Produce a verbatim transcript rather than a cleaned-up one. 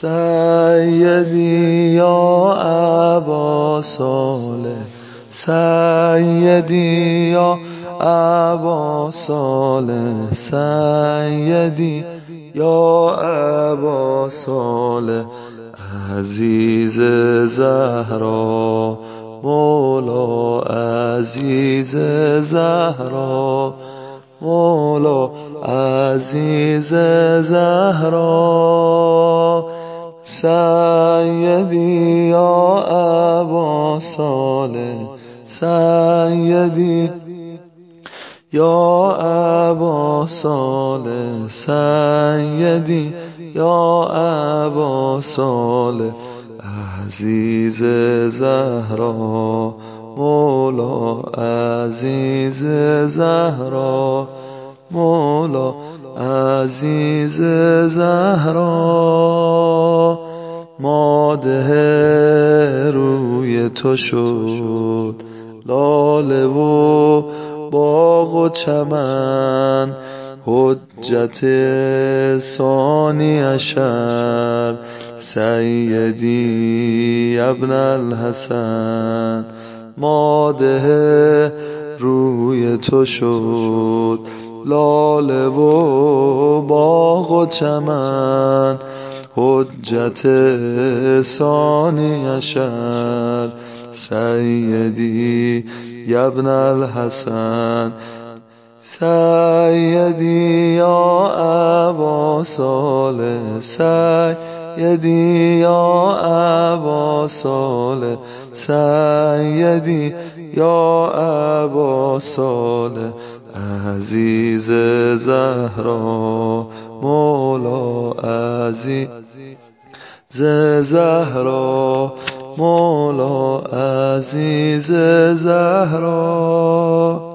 سیدی یا ابا صالح، سیدی یا ابا صالح، سیدی یا ابا صالح، عزیز زهرا مولا، عزیز زهرا مولا، عزیز زهرا. سیدی یا ابا صالح، سیدی یا ابا صالح، سیدی یا ابا صالح، عزیز زهرا مولا، عزیز زهرا مولا، عزیز زهرا. ماده روی تو شد لاله و باغ و چمن، حجت ثانی عشر سیدی ابن الحسن. ماده روی تو شد لاله و باغ و چمن، حجت ثانی عشر سیدی ابن الحسن. سیدی یا ابا صالح، سیدی یا ابا صالح، سیدی یا ابا صالح، عزیز زهرا مولا، عزیز زهرا مولا، عزیز زهرا.